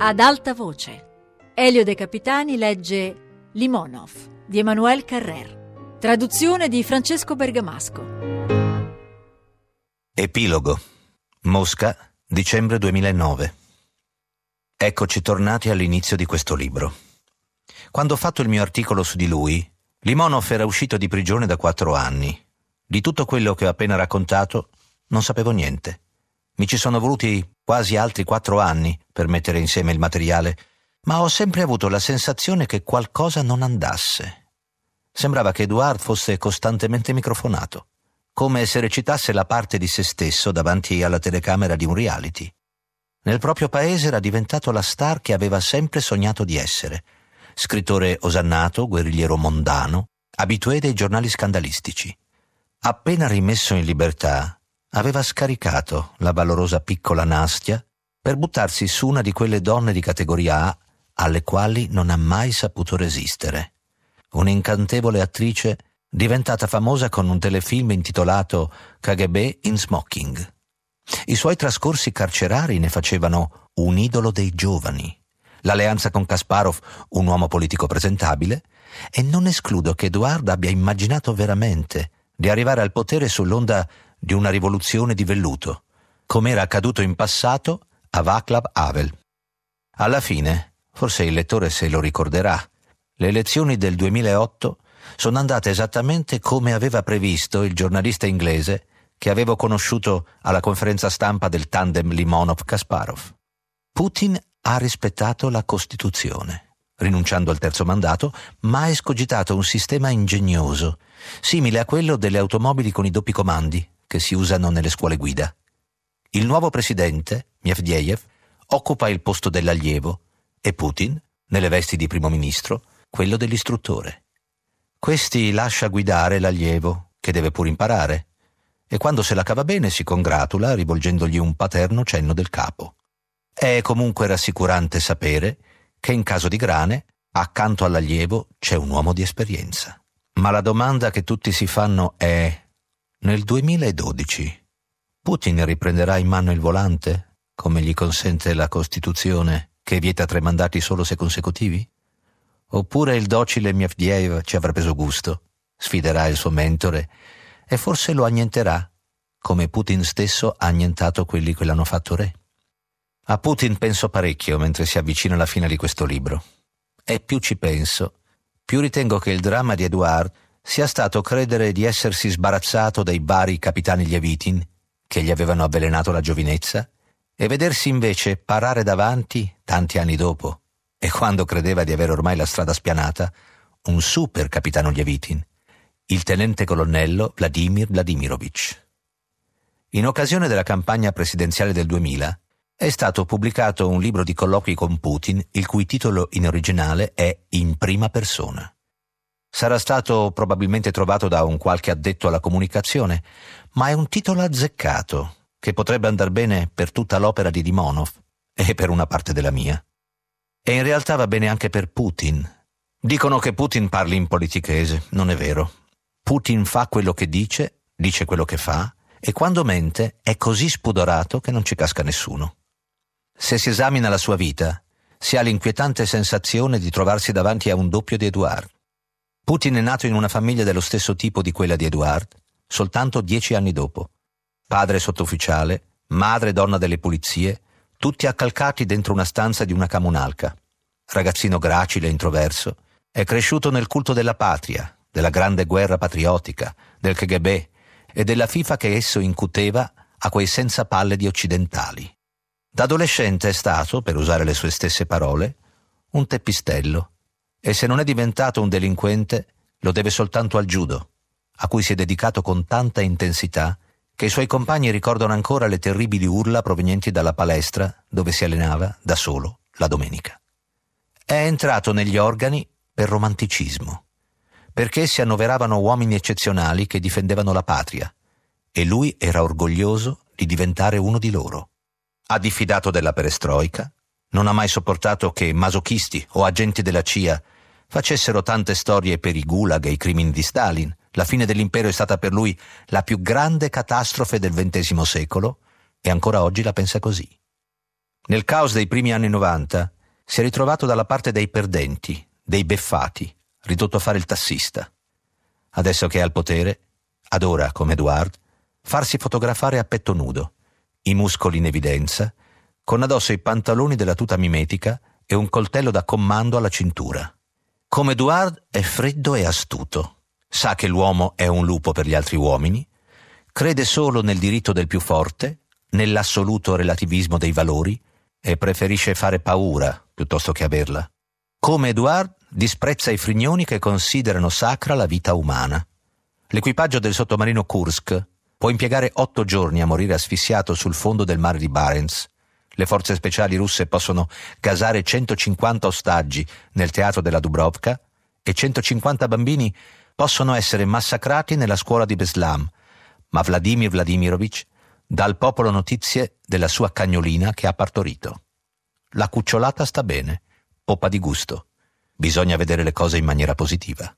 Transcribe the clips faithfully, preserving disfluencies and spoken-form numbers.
Ad alta voce. Elio De Capitani legge Limonov di Emmanuel Carrère. Traduzione di Francesco Bergamasco. Epilogo. Mosca, dicembre duemilanove. Eccoci tornati all'inizio di questo libro. Quando ho fatto il mio articolo su di lui, Limonov era uscito di prigione da quattro anni. Di tutto quello che ho appena raccontato non sapevo niente. Mi ci sono voluti quasi altri quattro anni per mettere insieme il materiale, ma ho sempre avuto la sensazione che qualcosa non andasse. Sembrava che Edouard fosse costantemente microfonato, come se recitasse la parte di se stesso davanti alla telecamera di un reality. Nel proprio paese era diventato la star che aveva sempre sognato di essere. Scrittore osannato, guerrigliero mondano, abitué dei giornali scandalistici. Appena rimesso in libertà, aveva scaricato la valorosa piccola Nastia per buttarsi su una di quelle donne di categoria A alle quali non ha mai saputo resistere. Un'incantevole attrice diventata famosa con un telefilm intitolato K G B in smoking. I suoi trascorsi carcerari ne facevano un idolo dei giovani. L'alleanza con Kasparov, un uomo politico presentabile, e non escludo che Edouard abbia immaginato veramente di arrivare al potere sull'onda di una rivoluzione di velluto, come era accaduto in passato a Václav Havel. Alla fine, forse il lettore se lo ricorderà, le elezioni del duemilaotto sono andate esattamente come aveva previsto il giornalista inglese che avevo conosciuto alla conferenza stampa del tandem Limonov-Kasparov. Putin ha rispettato la Costituzione, rinunciando al terzo mandato, ma ha escogitato un sistema ingegnoso, simile a quello delle automobili con i doppi comandi che si usano nelle scuole guida. Il nuovo presidente, Medvedev, occupa il posto dell'allievo e Putin, nelle vesti di primo ministro, quello dell'istruttore. Questi lascia guidare l'allievo, che deve pur imparare, e quando se la cava bene si congratula rivolgendogli un paterno cenno del capo. È comunque rassicurante sapere che in caso di grane, accanto all'allievo c'è un uomo di esperienza. Ma la domanda che tutti si fanno è: nel duemiladodici Putin riprenderà in mano il volante, come gli consente la Costituzione che vieta tre mandati solo se consecutivi? Oppure il docile Medvedev ci avrà preso gusto, sfiderà il suo mentore e forse lo annienterà, come Putin stesso ha annientato quelli che l'hanno fatto re? A Putin penso parecchio mentre si avvicina alla fine di questo libro. E più ci penso, più ritengo che il dramma di Edouard sia stato credere di essersi sbarazzato dai vari capitani Ljavitin, che gli avevano avvelenato la giovinezza, e vedersi invece parare davanti, tanti anni dopo, e quando credeva di avere ormai la strada spianata, un super capitano Ljavitin, il tenente colonnello Vladimir Vladimirovich. In occasione della campagna presidenziale del duemila, è stato pubblicato un libro di colloqui con Putin, il cui titolo in originale è In prima persona. Sarà stato probabilmente trovato da un qualche addetto alla comunicazione, ma è un titolo azzeccato, che potrebbe andar bene per tutta l'opera di Limonov e per una parte della mia. E in realtà va bene anche per Putin. Dicono che Putin parli in politichese, non è vero. Putin fa quello che dice, dice quello che fa, e quando mente è così spudorato che non ci casca nessuno. Se si esamina la sua vita, si ha l'inquietante sensazione di trovarsi davanti a un doppio di Edouard. Putin è nato in una famiglia dello stesso tipo di quella di Edouard, soltanto dieci anni dopo. Padre sottufficiale, madre donna delle pulizie, tutti accalcati dentro una stanza di una comunalca. Ragazzino gracile e introverso, è cresciuto nel culto della patria, della grande guerra patriottica, del K G B e della fifa che esso incuteva a quei senza palle di occidentali. Da adolescente è stato, per usare le sue stesse parole, un teppistello, e se non è diventato un delinquente lo deve soltanto al judo, a cui si è dedicato con tanta intensità che i suoi compagni ricordano ancora le terribili urla provenienti dalla palestra dove si allenava da solo la domenica. È entrato negli organi per romanticismo, perché essi annoveravano uomini eccezionali che difendevano la patria, e lui era orgoglioso di diventare uno di loro. Ha diffidato della perestroica, non ha mai sopportato che masochisti o agenti della C I A facessero tante storie per i gulag e i crimini di Stalin. La fine dell'impero è stata per lui la più grande catastrofe del ventesimo secolo e ancora oggi la pensa così. Nel caos dei primi anni novanta si è ritrovato dalla parte dei perdenti, dei beffati, ridotto a fare il tassista. Adesso che è al potere, adora, come Edouard, farsi fotografare a petto nudo, i muscoli in evidenza, con addosso i pantaloni della tuta mimetica e un coltello da comando alla cintura. Come Edouard è freddo e astuto, sa che l'uomo è un lupo per gli altri uomini, crede solo nel diritto del più forte, nell'assoluto relativismo dei valori e preferisce fare paura piuttosto che averla. Come Edouard disprezza i frignoni che considerano sacra la vita umana. L'equipaggio del sottomarino Kursk può impiegare otto giorni a morire asfissiato sul fondo del mare di Barents. Le forze speciali russe possono gasare centocinquanta ostaggi nel teatro della Dubrovka e centocinquanta bambini possono essere massacrati nella scuola di Beslam, ma Vladimir Vladimirovich dà al popolo notizie della sua cagnolina che ha partorito. La cucciolata sta bene, poppa di gusto. Bisogna vedere le cose in maniera positiva.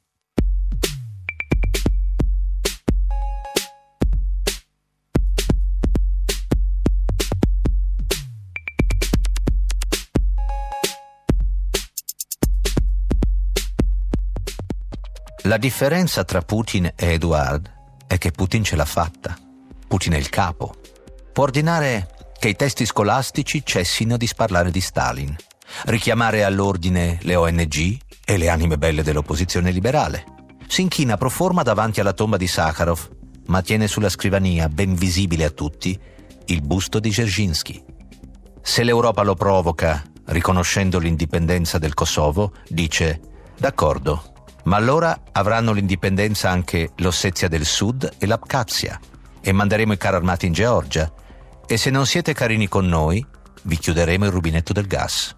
La differenza tra Putin e Edouard è che Putin ce l'ha fatta. Putin è il capo. Può ordinare che i testi scolastici cessino di sparlare di Stalin, richiamare all'ordine le O N G e le anime belle dell'opposizione liberale. Si inchina pro forma davanti alla tomba di Sakharov, ma tiene sulla scrivania, ben visibile a tutti, il busto di Dzerzhinsky. Se l'Europa lo provoca, riconoscendo l'indipendenza del Kosovo, dice «D'accordo, ma allora avranno l'indipendenza anche l'Ossetia del Sud e l'Abkhazia, e manderemo i carri armati in Georgia, e se non siete carini con noi, vi chiuderemo il rubinetto del gas».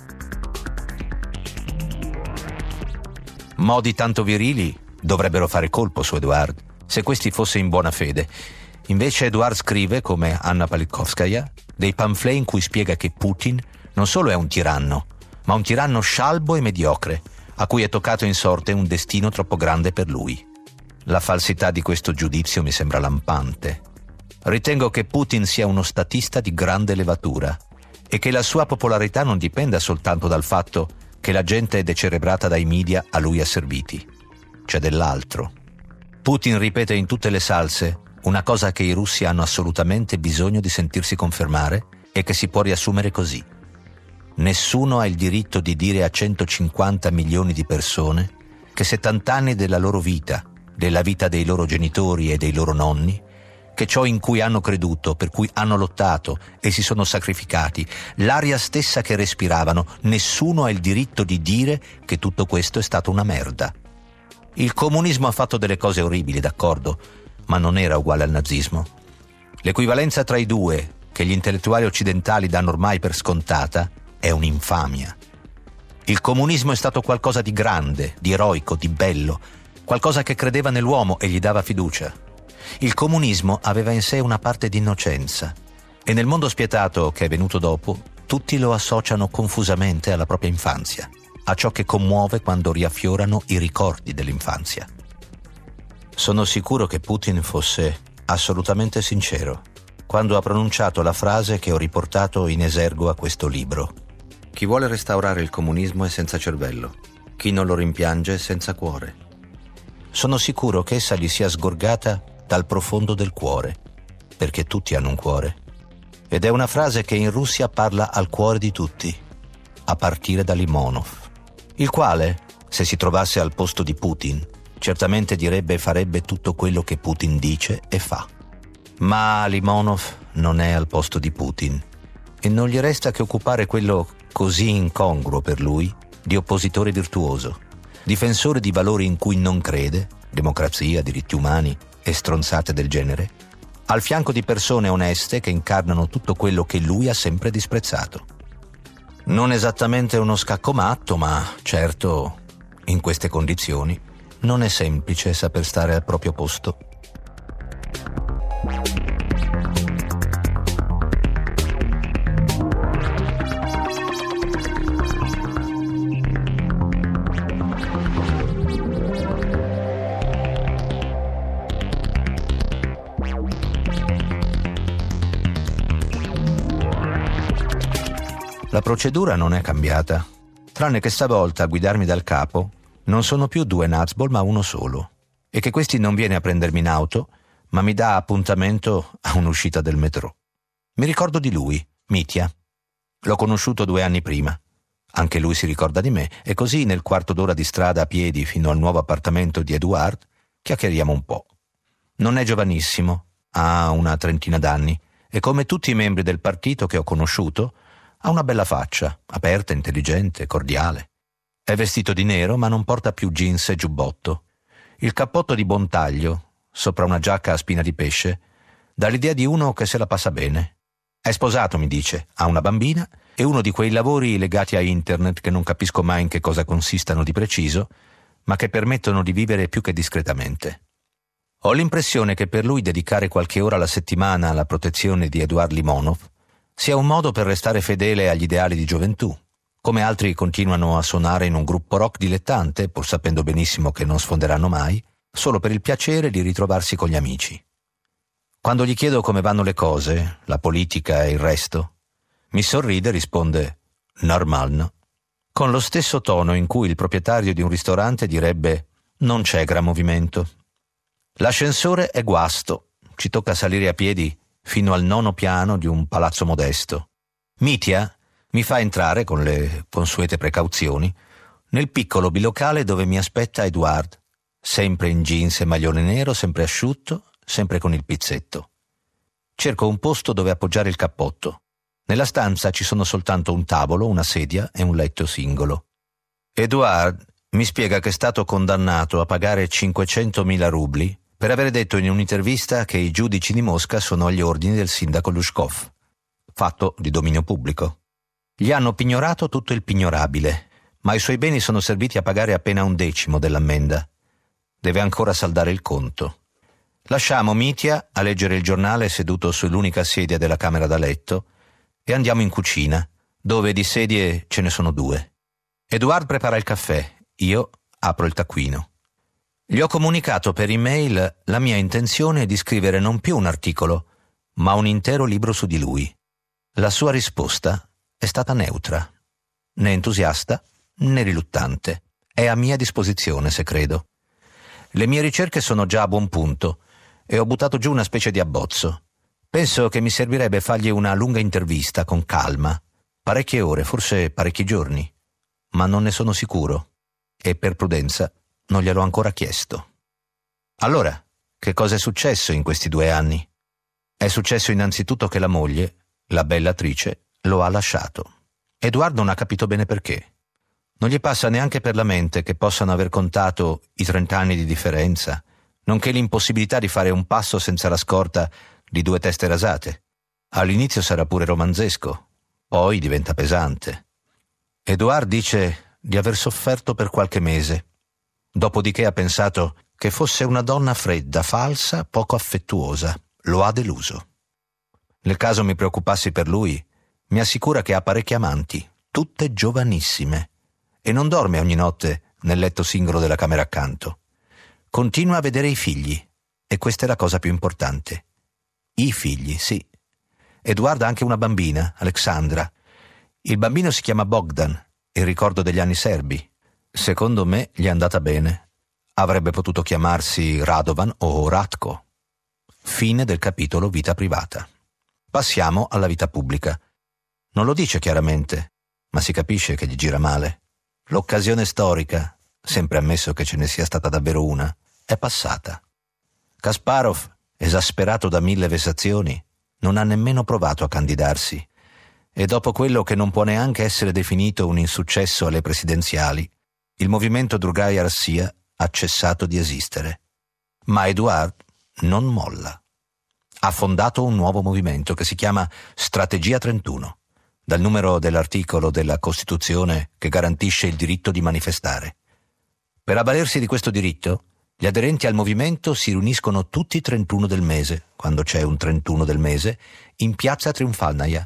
Modi tanto virili dovrebbero fare colpo su Edouard, se questi fosse in buona fede. Invece Edouard scrive, come Anna Politkovskaya, dei pamphlet in cui spiega che Putin non solo è un tiranno, ma un tiranno scialbo e mediocre, a cui è toccato in sorte un destino troppo grande per lui. La falsità di questo giudizio mi sembra lampante. Ritengo che Putin sia uno statista di grande levatura e che la sua popolarità non dipenda soltanto dal fatto che la gente è decerebrata dai media a lui asserviti. C'è dell'altro. Putin ripete in tutte le salse una cosa che i russi hanno assolutamente bisogno di sentirsi confermare e che si può riassumere così. Nessuno ha il diritto di dire a centocinquanta milioni di persone che settanta anni della loro vita, della vita dei loro genitori e dei loro nonni, che ciò in cui hanno creduto, per cui hanno lottato e si sono sacrificati, l'aria stessa che respiravano, nessuno ha il diritto di dire che tutto questo è stato una merda. Il comunismo ha fatto delle cose orribili, d'accordo, ma non era uguale al nazismo. L'equivalenza tra i due, che gli intellettuali occidentali danno ormai per scontata, è un'infamia. Il comunismo è stato qualcosa di grande, di eroico, di bello, qualcosa che credeva nell'uomo e gli dava fiducia. Il comunismo aveva in sé una parte di innocenza e nel mondo spietato che è venuto dopo, tutti lo associano confusamente alla propria infanzia, a ciò che commuove quando riaffiorano i ricordi dell'infanzia. Sono sicuro che Putin fosse assolutamente sincero quando ha pronunciato la frase che ho riportato in esergo a questo libro. Chi vuole restaurare il comunismo è senza cervello, chi non lo rimpiange è senza cuore. Sono sicuro che essa gli sia sgorgata dal profondo del cuore, perché tutti hanno un cuore. Ed è una frase che in Russia parla al cuore di tutti, a partire da Limonov, il quale, se si trovasse al posto di Putin, certamente direbbe e farebbe tutto quello che Putin dice e fa. Ma Limonov non è al posto di Putin e non gli resta che occupare quello così incongruo per lui di oppositore virtuoso, difensore di valori in cui non crede, democrazia, diritti umani e stronzate del genere, al fianco di persone oneste che incarnano tutto quello che lui ha sempre disprezzato. Non esattamente uno scaccomatto, ma certo, in queste condizioni, non è semplice saper stare al proprio posto. La procedura non è cambiata, tranne che stavolta a guidarmi dal capo non sono più due Nutsball ma uno solo, e che questi non viene a prendermi in auto, ma mi dà appuntamento a un'uscita del metro. Mi ricordo di lui, Mitya. L'ho conosciuto due anni prima. Anche lui si ricorda di me, e così nel quarto d'ora di strada a piedi fino al nuovo appartamento di Edouard chiacchieriamo un po'. Non è giovanissimo, ha una trentina d'anni, e come tutti i membri del partito che ho conosciuto, ha una bella faccia, aperta, intelligente, cordiale. È vestito di nero, ma non porta più jeans e giubbotto. Il cappotto di buon taglio, sopra una giacca a spina di pesce, dà l'idea di uno che se la passa bene. È sposato, mi dice, ha una bambina e uno di quei lavori legati a internet che non capisco mai in che cosa consistano di preciso, ma che permettono di vivere più che discretamente. Ho l'impressione che per lui dedicare qualche ora alla settimana alla protezione di Eduard Limonov sia un modo per restare fedele agli ideali di gioventù, come altri continuano a suonare in un gruppo rock dilettante, pur sapendo benissimo che non sfonderanno mai, solo per il piacere di ritrovarsi con gli amici. Quando gli chiedo come vanno le cose, la politica e il resto, mi sorride e risponde «Normal», con lo stesso tono in cui il proprietario di un ristorante direbbe «Non c'è gran movimento». L'ascensore è guasto, ci tocca salire a piedi fino al nono piano di un palazzo modesto. Mitya mi fa entrare, con le consuete precauzioni, nel piccolo bilocale dove mi aspetta Edouard, sempre in jeans e maglione nero, sempre asciutto, sempre con il pizzetto. Cerco un posto dove appoggiare il cappotto. Nella stanza ci sono soltanto un tavolo, una sedia e un letto singolo. Edouard mi spiega che è stato condannato a pagare cinquecentomila rubli per aver detto in un'intervista che i giudici di Mosca sono agli ordini del sindaco Lushkov, fatto di dominio pubblico. Gli hanno pignorato tutto il pignorabile, ma i suoi beni sono serviti a pagare appena un decimo dell'ammenda. Deve ancora saldare il conto. Lasciamo Mitya a leggere il giornale seduto sull'unica sedia della camera da letto e andiamo in cucina, dove di sedie ce ne sono due. Edouard prepara il caffè, io apro il taccuino. Gli ho comunicato per email la mia intenzione di scrivere non più un articolo, ma un intero libro su di lui. La sua risposta è stata neutra, né entusiasta né riluttante. È a mia disposizione, se credo. Le mie ricerche sono già a buon punto e ho buttato giù una specie di abbozzo. Penso che mi servirebbe fargli una lunga intervista con calma, parecchie ore, forse parecchi giorni, ma non ne sono sicuro e per prudenza non gliel'ho ancora chiesto. Allora, che cosa è successo in questi due anni? È successo innanzitutto che la moglie, la bella attrice, lo ha lasciato. Edouard non ha capito bene perché. Non gli passa neanche per la mente che possano aver contato i trent'anni di differenza, nonché l'impossibilità di fare un passo senza la scorta di due teste rasate. All'inizio sarà pure romanzesco, poi diventa pesante. Edouard dice di aver sofferto per qualche mese. Dopodiché ha pensato che fosse una donna fredda, falsa, poco affettuosa. Lo ha deluso. Nel caso mi preoccupassi per lui, mi assicura che ha parecchie amanti, tutte giovanissime, e non dorme ogni notte nel letto singolo della camera accanto. Continua a vedere i figli, e questa è la cosa più importante. I figli, sì. Edouard ha anche una bambina, Alexandra. Il bambino si chiama Bogdan, il ricordo degli anni serbi. Secondo me gli è andata bene. Avrebbe potuto chiamarsi Radovan o Ratko. Fine del capitolo vita privata. Passiamo alla vita pubblica. Non lo dice chiaramente, ma si capisce che gli gira male. L'occasione storica, sempre ammesso che ce ne sia stata davvero una, è passata. Kasparov, esasperato da mille vessazioni, non ha nemmeno provato a candidarsi, e dopo quello che non può neanche essere definito un insuccesso alle presidenziali, il movimento Drugaya Rassia ha cessato di esistere. Ma Edouard non molla. Ha fondato un nuovo movimento che si chiama Strategia trentuno, dal numero dell'articolo della Costituzione che garantisce il diritto di manifestare. Per avvalersi di questo diritto, gli aderenti al movimento si riuniscono tutti i trentuno del mese, quando c'è un trentuno del mese, in piazza Triumfalnaja.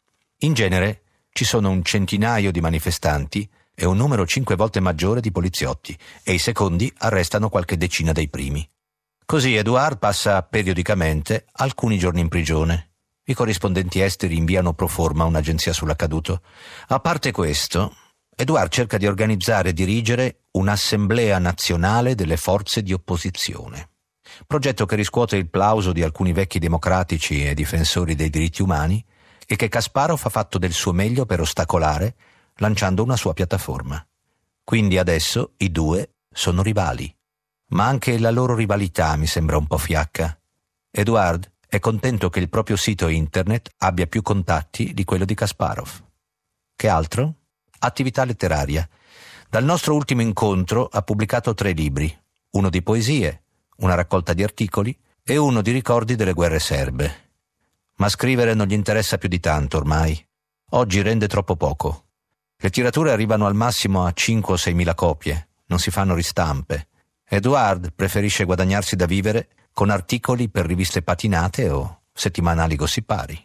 In genere ci sono un centinaio di manifestanti e un numero cinque volte maggiore di poliziotti, e i secondi arrestano qualche decina dei primi. Così Edouard passa periodicamente alcuni giorni in prigione. I corrispondenti esteri inviano pro forma un'agenzia sull'accaduto. A parte questo, Edouard cerca di organizzare e dirigere un'assemblea nazionale delle forze di opposizione. Progetto che riscuote il plauso di alcuni vecchi democratici e difensori dei diritti umani e che Kasparov ha fatto del suo meglio per ostacolare, lanciando una sua piattaforma. Quindi adesso i due sono rivali. Ma anche la loro rivalità mi sembra un po' fiacca. Edouard è contento che il proprio sito internet abbia più contatti di quello di Kasparov. Che altro? Attività letteraria. Dal nostro ultimo incontro ha pubblicato tre libri, uno di poesie, una raccolta di articoli e uno di ricordi delle guerre serbe. Ma scrivere non gli interessa più di tanto ormai. Oggi rende troppo poco. Le tirature arrivano al massimo a cinque o sei mila copie, non si fanno ristampe. Edouard preferisce guadagnarsi da vivere con articoli per riviste patinate o settimanali gossipari.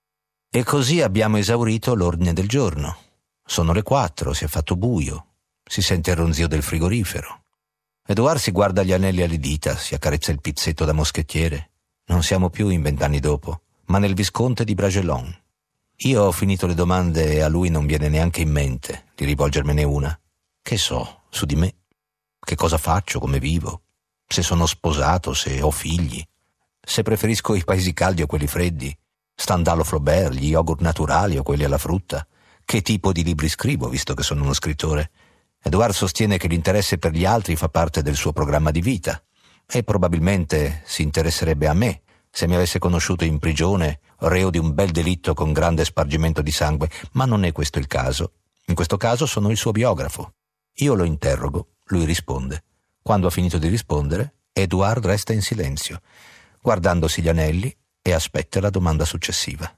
E così abbiamo esaurito l'ordine del giorno. Sono le quattro, si è fatto buio, si sente il ronzio del frigorifero. Edouard si guarda gli anelli alle dita, si accarezza il pizzetto da moschettiere. Non siamo più in vent'anni dopo, ma nel Visconte di Bragelonne. Io ho finito le domande e a lui non viene neanche in mente di rivolgermene una. Che so, su di me. Che cosa faccio, come vivo, se sono sposato, se ho figli, se preferisco i paesi caldi o quelli freddi, Stendhal o Flaubert, gli yogurt naturali o quelli alla frutta, che tipo di libri scrivo, visto che sono uno scrittore. Edouard sostiene che l'interesse per gli altri fa parte del suo programma di vita e probabilmente si interesserebbe a me se mi avesse conosciuto in prigione, reo di un bel delitto con grande spargimento di sangue, ma non è questo il caso. In questo caso sono il suo biografo. Io lo interrogo. Lui risponde. Quando ha finito di rispondere, Edouard resta in silenzio, guardandosi gli anelli e aspetta la domanda successiva.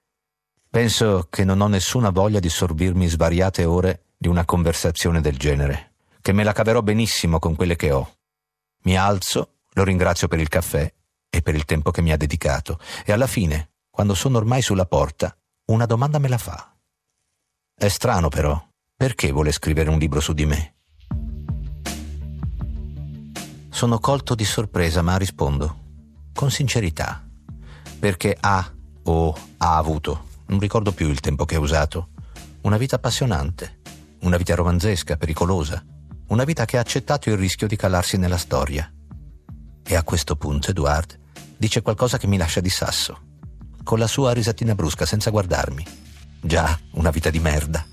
Penso che non ho nessuna voglia di sorbirmi svariate ore di una conversazione del genere, che me la caverò benissimo con quelle che ho. Mi alzo, lo ringrazio per il caffè e per il tempo che mi ha dedicato, e alla fine, quando sono ormai sulla porta, una domanda me la fa. È strano però, perché vuole scrivere un libro su di me? Sono colto di sorpresa, ma rispondo con sincerità, perché ha o ha avuto, non ricordo più il tempo che ha usato, una vita appassionante, una vita romanzesca, pericolosa, una vita che ha accettato il rischio di calarsi nella storia. E a questo punto Edouard dice qualcosa che mi lascia di sasso, con la sua risatina brusca, senza guardarmi. Già, una vita di merda.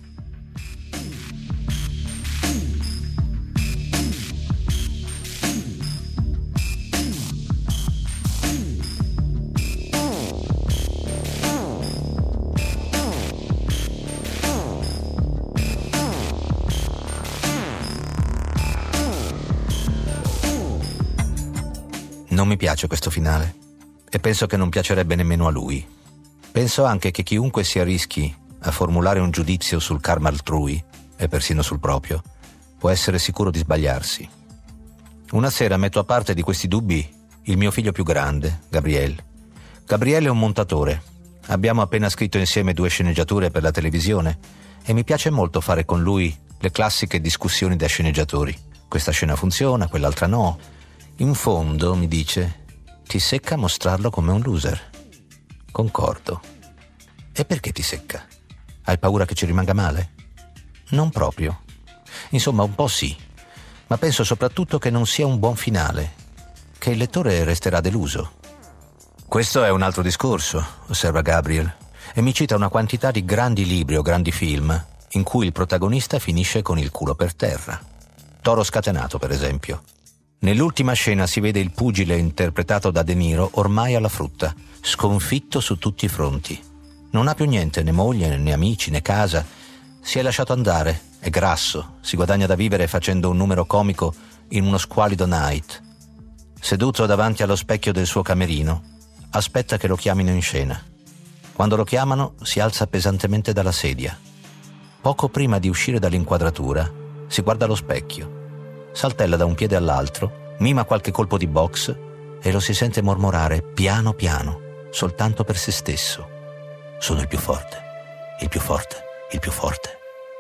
Non mi piace questo finale e penso che non piacerebbe nemmeno a lui. Penso anche che chiunque si arrischi a formulare un giudizio sul karma altrui e persino sul proprio può essere sicuro di sbagliarsi. Una sera metto a parte di questi dubbi il mio figlio più grande, Gabriel. Gabriel è un montatore. Abbiamo appena scritto insieme due sceneggiature per la televisione e mi piace molto fare con lui le classiche discussioni da sceneggiatori. Questa scena funziona, quell'altra no. In fondo, mi dice, ti secca mostrarlo come un loser. Concordo. E perché ti secca? Hai paura che ci rimanga male? Non proprio. Insomma, un po' sì. Ma penso soprattutto che non sia un buon finale, che il lettore resterà deluso. Questo è un altro discorso, osserva Gabriel, e mi cita una quantità di grandi libri o grandi film in cui il protagonista finisce con il culo per terra. Toro scatenato, per esempio. Nell'ultima scena si vede il pugile interpretato da De Niro ormai alla frutta, sconfitto su tutti i fronti. Non ha più niente, né moglie, né amici, né casa. Si è lasciato andare, è grasso, si guadagna da vivere facendo un numero comico in uno squallido night. Seduto davanti allo specchio del suo camerino, aspetta che lo chiamino in scena. Quando lo chiamano, si alza pesantemente dalla sedia. Poco prima di uscire dall'inquadratura, si guarda allo specchio. Saltella da un piede all'altro, mima qualche colpo di box e lo si sente mormorare piano piano, soltanto per se stesso. Sono il più forte, il più forte, il più forte.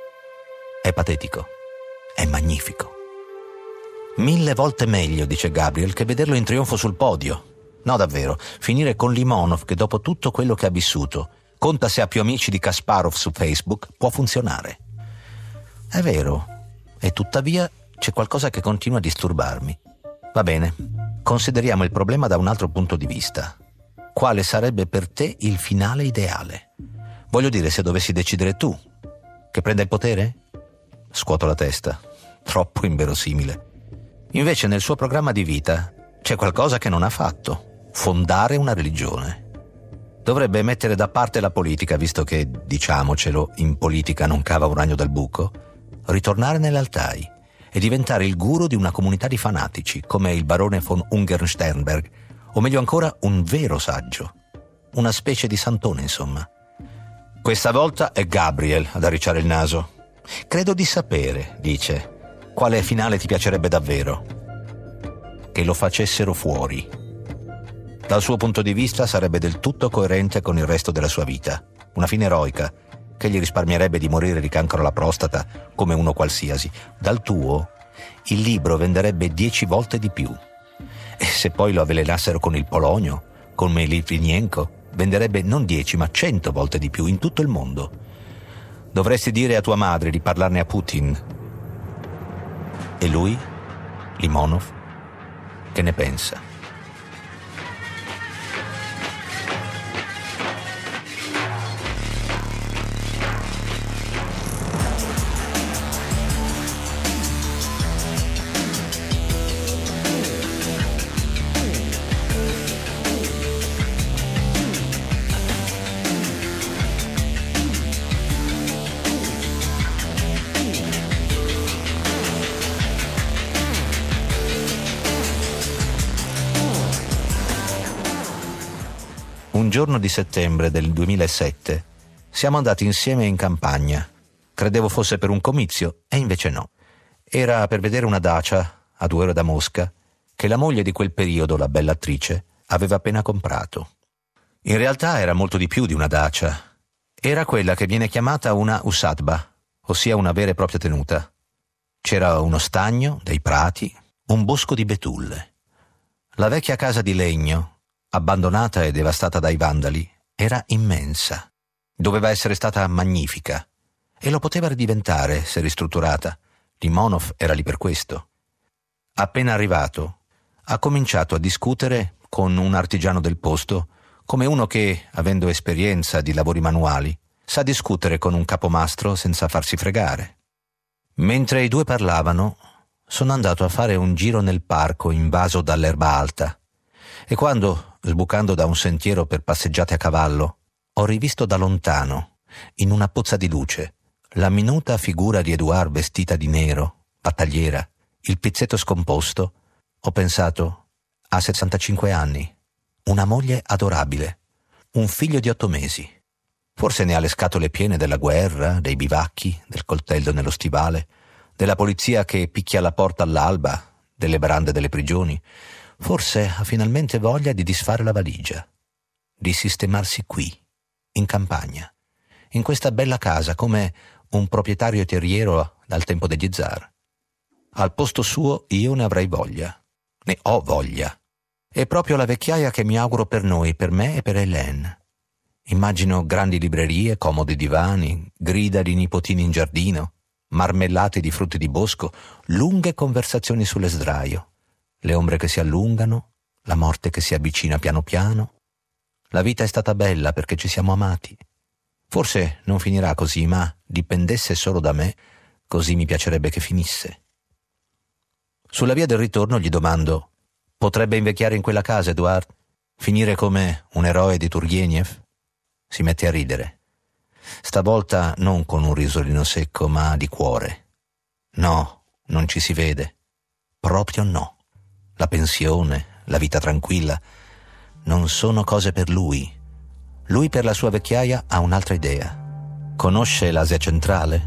È patetico, è magnifico. Mille volte meglio, dice Gabriel, che vederlo in trionfo sul podio. No, davvero, finire con Limonov, che dopo tutto quello che ha vissuto conta se ha più amici di Kasparov su Facebook, può funzionare. È vero, e tuttavia c'è qualcosa che continua a disturbarmi. Va bene, consideriamo il problema da un altro punto di vista. Quale sarebbe per te il finale ideale? Voglio dire, se dovessi decidere tu, che prenda il potere? Scuoto la testa. Troppo inverosimile. Invece nel suo programma di vita c'è qualcosa che non ha fatto. Fondare una religione. Dovrebbe mettere da parte la politica, visto che, diciamocelo, in politica non cava un ragno dal buco, ritornare nell'Altai e diventare il guru di una comunità di fanatici, come il barone von Ungern-Sternberg, o meglio ancora un vero saggio. Una specie di santone, insomma. Questa volta è Gabriel ad arricciare il naso. Credo di sapere, dice, quale finale ti piacerebbe davvero. Che lo facessero fuori. Dal suo punto di vista sarebbe del tutto coerente con il resto della sua vita. Una fine eroica, che gli risparmierebbe di morire di cancro alla prostata come uno qualsiasi. Dal tuo, il libro venderebbe dieci volte di più. E se poi lo avvelenassero con il polonio, come Litvinenko, venderebbe non dieci ma cento volte di più in tutto il mondo. Dovresti dire a tua madre di parlarne a Putin. E lui, Limonov, che ne pensa? Un giorno di settembre del duemilasette siamo andati insieme in campagna. Credevo fosse per un comizio e invece no. Era per vedere una dacia a due ore da Mosca che la moglie di quel periodo, la bella attrice, aveva appena comprato. In realtà era molto di più di una dacia. Era quella che viene chiamata una usatba, ossia una vera e propria tenuta. C'era uno stagno, dei prati, un bosco di betulle. La vecchia casa di legno, abbandonata e devastata dai vandali, era immensa. Doveva essere stata magnifica e lo poteva ridiventare se ristrutturata. Limonov era lì per questo. Appena arrivato, ha cominciato a discutere con un artigiano del posto, come uno che, avendo esperienza di lavori manuali, sa discutere con un capomastro senza farsi fregare. Mentre i due parlavano, sono andato a fare un giro nel parco invaso dall'erba alta e quando, sbucando da un sentiero per passeggiate a cavallo, ho rivisto da lontano, in una pozza di luce, la minuta figura di Edouard vestita di nero, battagliera, il pizzetto scomposto, ho pensato, ha sessantacinque anni, una moglie adorabile, un figlio di otto mesi. Forse ne ha le scatole piene della guerra, dei bivacchi, del coltello nello stivale, della polizia che picchia alla porta all'alba, delle brande delle prigioni. Forse ha finalmente voglia di disfare la valigia, di sistemarsi qui, in campagna, in questa bella casa come un proprietario terriero dal tempo degli zar. Al posto suo io ne avrei voglia, ne ho voglia. È proprio la vecchiaia che mi auguro per noi, per me e per Hélène. Immagino grandi librerie, comodi divani, grida di nipotini in giardino, marmellate di frutti di bosco, lunghe conversazioni sulle sdraio. Le ombre che si allungano, la morte che si avvicina piano piano. La vita è stata bella perché ci siamo amati. Forse non finirà così, ma dipendesse solo da me, così mi piacerebbe che finisse. Sulla via del ritorno gli domando: potrebbe invecchiare in quella casa, Edouard? Finire come un eroe di Turgenev? Si mette a ridere. Stavolta non con un risolino secco, ma di cuore. No, non ci si vede. Proprio no. La pensione, la vita tranquilla, non sono cose per lui. Lui per la sua vecchiaia ha un'altra idea. Conosce l'Asia centrale?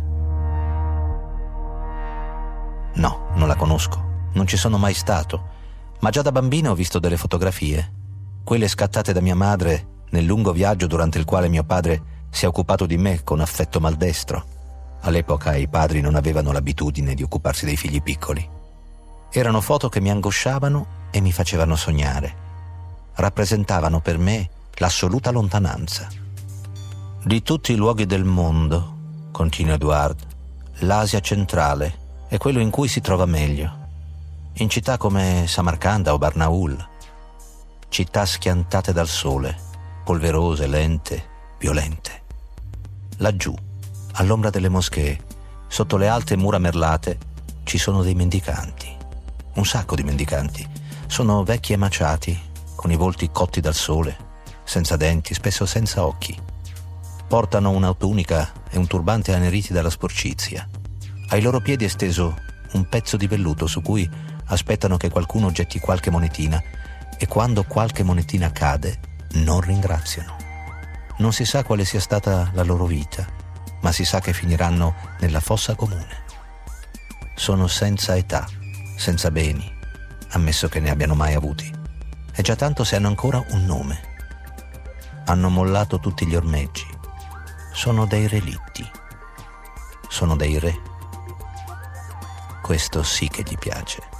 No, non la conosco. Non ci sono mai stato. Ma già da bambino ho visto delle fotografie. Quelle scattate da mia madre nel lungo viaggio durante il quale mio padre si è occupato di me con affetto maldestro. All'epoca i padri non avevano l'abitudine di occuparsi dei figli piccoli. Erano foto che mi angosciavano e mi facevano sognare. rappresentavano per me l'assoluta lontananza. Di tutti i luoghi del mondo, continua Edward, l'Asia centrale è quello in cui si trova meglio. In città come Samarcanda o Barnaul, città schiantate dal sole, polverose, lente, violente. Laggiù, all'ombra delle moschee, sotto le alte mura merlate, ci sono dei mendicanti, un sacco di mendicanti. Sono vecchi e maciati, con i volti cotti dal sole, senza denti, spesso senza occhi. Portano una tunica e un turbante anneriti dalla sporcizia. Ai loro piedi è steso un pezzo di velluto su cui aspettano che qualcuno getti qualche monetina, e quando qualche monetina cade non ringraziano. Non si sa quale sia stata la loro vita, ma si sa che finiranno nella fossa comune. Sono senza età, senza beni, ammesso che ne abbiano mai avuti. È già tanto se hanno ancora un nome. Hanno mollato tutti gli ormeggi. Sono dei relitti. Sono dei re. Questo sì che gli piace.